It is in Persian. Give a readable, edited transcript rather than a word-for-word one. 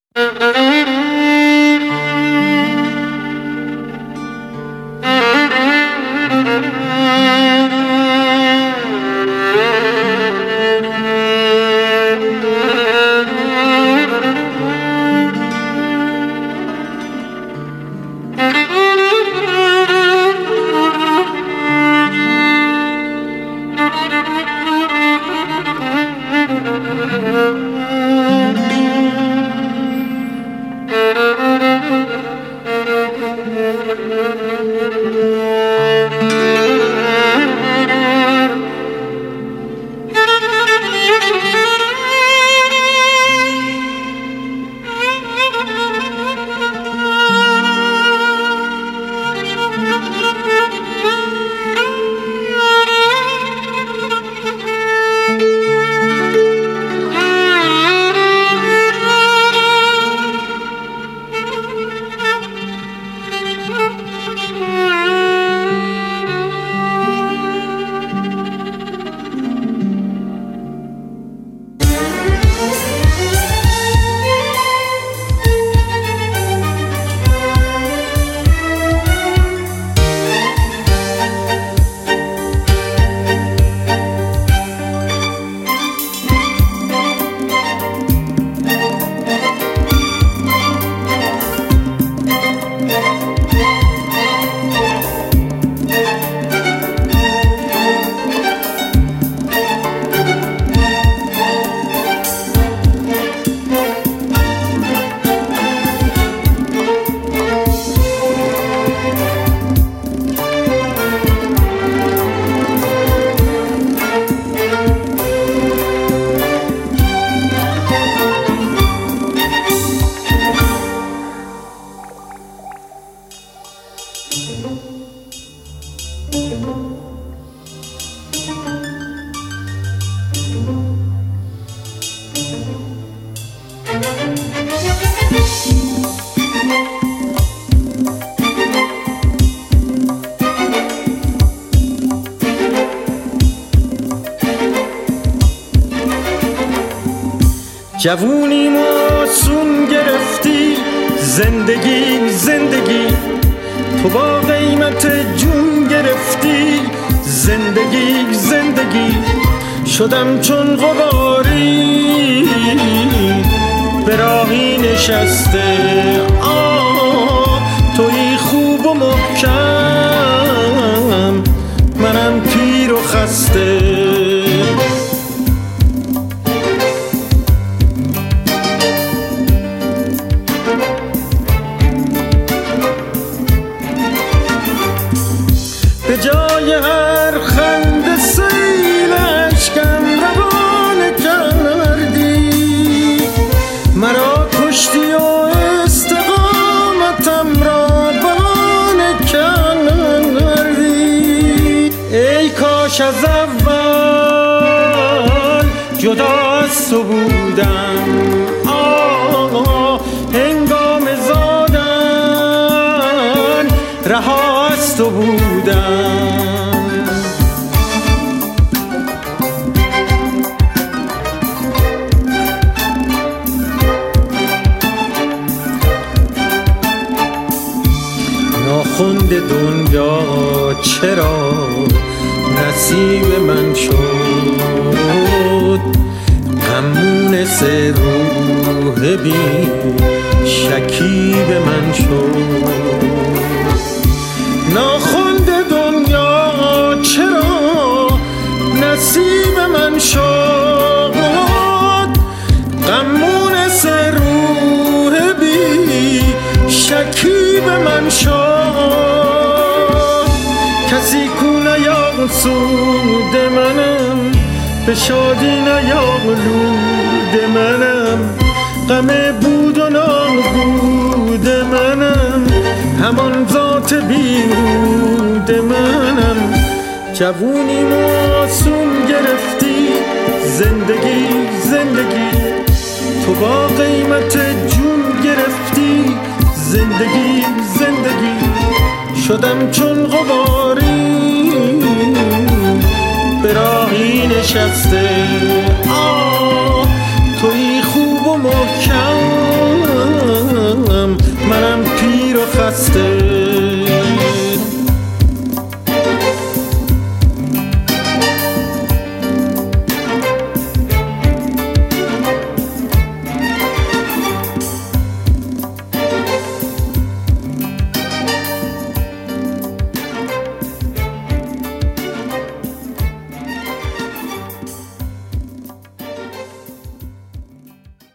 جوونی موسون گرفتی زندگی زندگی، تو با قیمت جون گرفتی زندگی زندگی. شدم چون غباری به راهی نشسته، تویی خوب و محکم، منم پیر و خسته. به جای هر خنده سیل اشکم روانه کردی، مرا کشتی و استقامتم را بهانه کردی. ای کاش از اول جدا از تو بودم، هنگام زادن رها از تو بودم. ناخوند دنیا چرا نصیب من شد، غمونس روح بی شکیب من شد. ناخوند دنیا چرا نصیب من شد، غمونس روح بی شکیب من شد. کسی کو نیاسود منم، به شادی نیالود منم، غم بود و نابود منم، همان ذات بیهود منم. جوونی معصوم گرفتی زندگی زندگی، تو با قیمت جون گرفتی زندگی زندگی. شدم چون غباری به راهی نشسته،